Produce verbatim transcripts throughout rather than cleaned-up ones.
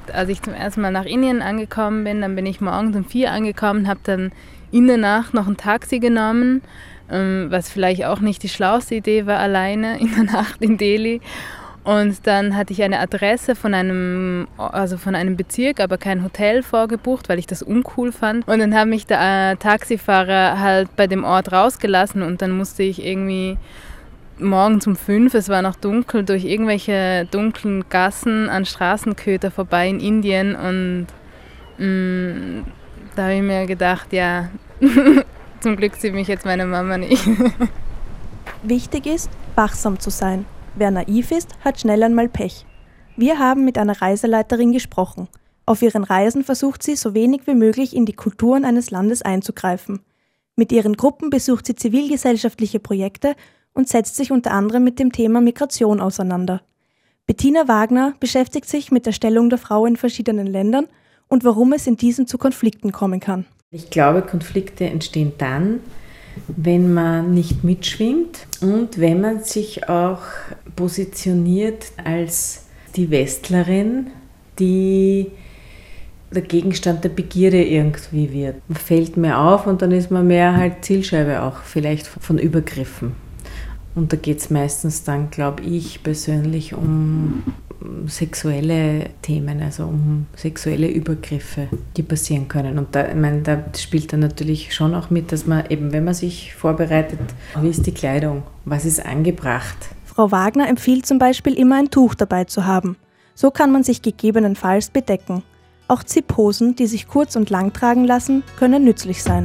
Als ich zum ersten Mal nach Indien angekommen bin, dann bin ich morgens um vier angekommen, habe dann in der Nacht noch ein Taxi genommen, was vielleicht auch nicht die schlauste Idee war, alleine in der Nacht in Delhi. Und dann hatte ich eine Adresse von einem, also von einem Bezirk, aber kein Hotel vorgebucht, weil ich das uncool fand. Und dann hat mich der äh, Taxifahrer halt bei dem Ort rausgelassen und dann musste ich irgendwie morgens um fünf, es war noch dunkel, durch irgendwelche dunklen Gassen an Straßenköter vorbei in Indien. Und mh, da habe ich mir gedacht, ja, zum Glück sieht mich jetzt meine Mama nicht. Wichtig ist, wachsam zu sein. Wer naiv ist, hat schnell einmal Pech. Wir haben mit einer Reiseleiterin gesprochen. Auf ihren Reisen versucht sie, so wenig wie möglich in die Kulturen eines Landes einzugreifen. Mit ihren Gruppen besucht sie zivilgesellschaftliche Projekte und setzt sich unter anderem mit dem Thema Migration auseinander. Bettina Wagner beschäftigt sich mit der Stellung der Frau in verschiedenen Ländern und warum es in diesen zu Konflikten kommen kann. Ich glaube, Konflikte entstehen dann, wenn man nicht mitschwingt und wenn man sich auch positioniert als die Westlerin, die der Gegenstand der Begierde irgendwie wird. Man fällt mehr auf und dann ist man mehr halt Zielscheibe auch vielleicht von Übergriffen. Und da geht es meistens dann, glaube ich, persönlich um sexuelle Themen, also um sexuelle Übergriffe, die passieren können. Und da, ich meine, da spielt dann natürlich schon auch mit, dass man eben, wenn man sich vorbereitet, wie ist die Kleidung, was ist angebracht. Frau Wagner empfiehlt zum Beispiel immer ein Tuch dabei zu haben. So kann man sich gegebenenfalls bedecken. Auch Zipphosen, die sich kurz und lang tragen lassen, können nützlich sein.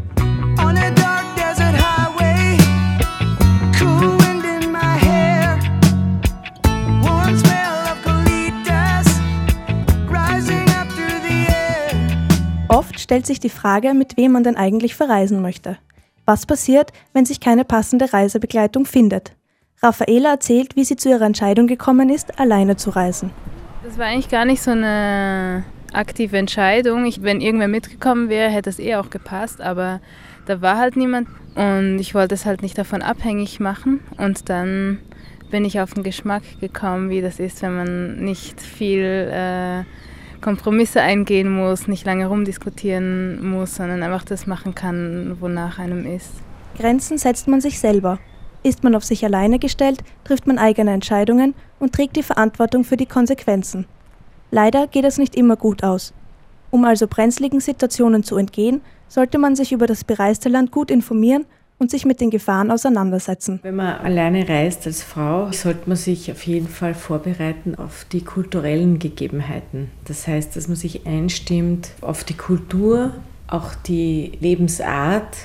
Oft stellt sich die Frage, mit wem man denn eigentlich verreisen möchte. Was passiert, wenn sich keine passende Reisebegleitung findet? Raffaela erzählt, wie sie zu ihrer Entscheidung gekommen ist, alleine zu reisen. Das war eigentlich gar nicht so eine aktive Entscheidung. Ich, wenn irgendwer mitgekommen wäre, hätte es eh auch gepasst, aber da war halt niemand und ich wollte es halt nicht davon abhängig machen. Und dann bin ich auf den Geschmack gekommen, wie das ist, wenn man nicht viel äh, Kompromisse eingehen muss, nicht lange rumdiskutieren muss, sondern einfach das machen kann, wonach einem ist. Grenzen setzt man sich selber. Ist man auf sich alleine gestellt, trifft man eigene Entscheidungen und trägt die Verantwortung für die Konsequenzen. Leider geht es nicht immer gut aus. Um also brenzligen Situationen zu entgehen, sollte man sich über das bereiste Land gut informieren und sich mit den Gefahren auseinandersetzen. Wenn man alleine reist als Frau, sollte man sich auf jeden Fall vorbereiten auf die kulturellen Gegebenheiten. Das heißt, dass man sich einstimmt auf die Kultur, auch die Lebensart,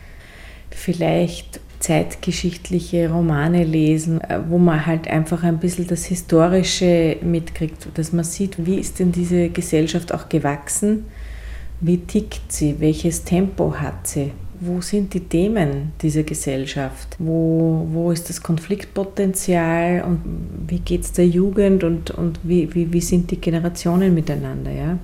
vielleicht zeitgeschichtliche Romane lesen, wo man halt einfach ein bisschen das Historische mitkriegt, dass man sieht, wie ist denn diese Gesellschaft auch gewachsen, wie tickt sie, welches Tempo hat sie. Wo sind die Themen dieser Gesellschaft? Wo, wo ist das Konfliktpotenzial und wie geht es der Jugend und, und wie, wie, wie sind die Generationen miteinander? Ja?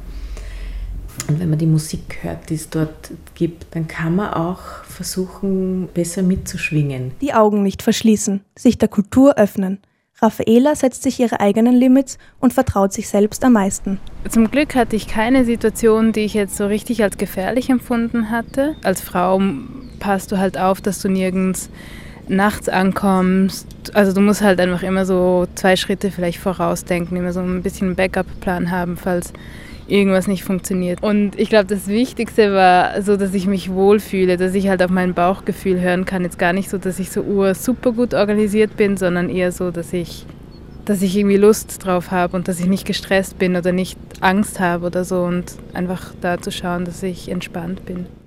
Und wenn man die Musik hört, die es dort gibt, dann kann man auch versuchen, besser mitzuschwingen. Die Augen nicht verschließen, sich der Kultur öffnen. Raffaela setzt sich ihre eigenen Limits und vertraut sich selbst am meisten. Zum Glück hatte ich keine Situation, die ich jetzt so richtig als gefährlich empfunden hatte. Als Frau passt du halt auf, dass du nirgends nachts ankommst. Also du musst halt einfach immer so zwei Schritte vielleicht vorausdenken, immer so ein bisschen einen Backup-Plan haben, falls irgendwas nicht funktioniert. Und ich glaube, das Wichtigste war so, dass ich mich wohlfühle, dass ich halt auf mein Bauchgefühl hören kann. Jetzt gar nicht so, dass ich so ur super gut organisiert bin, sondern eher so, dass ich, dass ich irgendwie Lust drauf habe und dass ich nicht gestresst bin oder nicht Angst habe oder so und einfach da zu schauen, dass ich entspannt bin.